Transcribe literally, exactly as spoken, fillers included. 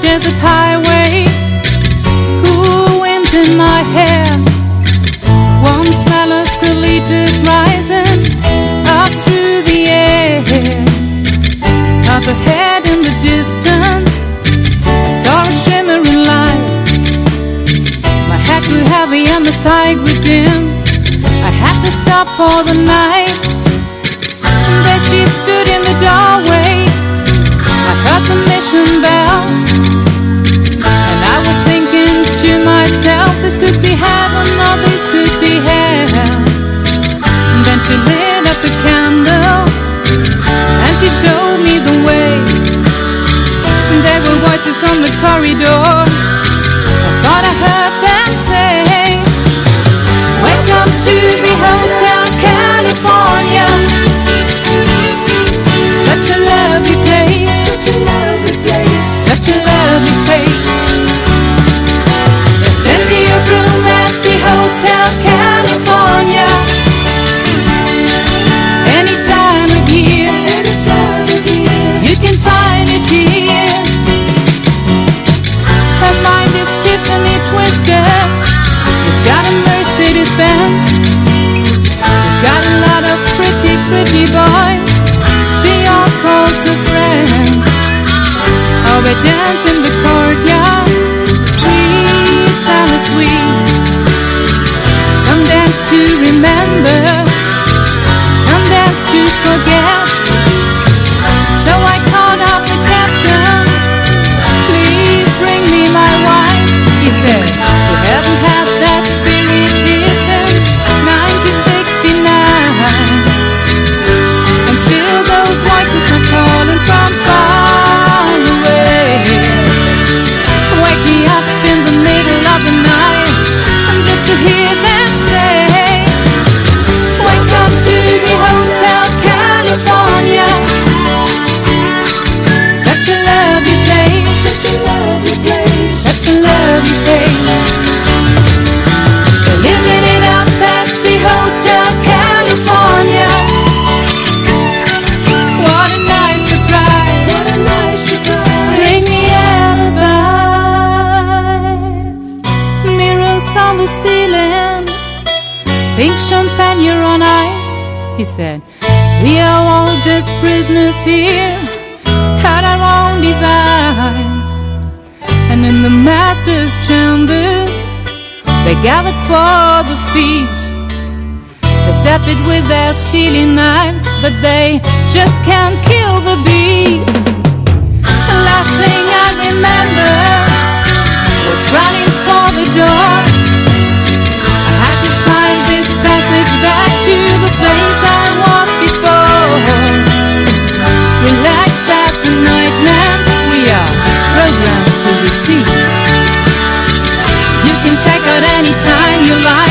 desert highway, cool wind in my hair, warm smell of eucalyptus rising up through the air. Up ahead in the distance, I saw a shimmering light. My head grew heavy and the sight grew dim. I had to stop for the night. There she stood in the doorway. I heard the mission bell, and I was thinking to myself, this could be heaven or this could be hell. And then she lit up a candle and she showed me the way. And there were voices on the corridor. I thought I heard them say, welcome to the Hotel California. Such a lovely place, such a lovely place, such a lovely face. There's plenty of room at the Hotel California. Any time of year, any time of year, you can find it here. Her mind is Tiffany twisted. She's got a Mercedes Benz. She's got a lot of pretty, pretty boys. She all calls her friends. Oh, they dance in the courtyard. Sweet, Sally sweet. Some dance to remember, some dance to forget. So I called up the captain. Please bring me my wife. He said, we haven't had that spirit here since nineteen sixty-nine. And still those voices are calling from far away. Wake me up in the middle of the night, and just to hear them say, welcome to the Hotel California. Such a lovely place, such a lovely place, such a lovely place. They're living it up at the Hotel California. What a nice surprise, what a nice surprise. Bring me alibis. Mirrors on the ceiling, pink champagne on ice. He said, we are all just prisoners here at our own device. And in the master's chambers, they gathered for the feast. They stabbed it with their steely knives, but they just can't kill the beast. The last thing I remember was running for the door. I had to find this passage back to the place I was before. Relax at the night, man. We are programmed to receive. You can check out anytime you like.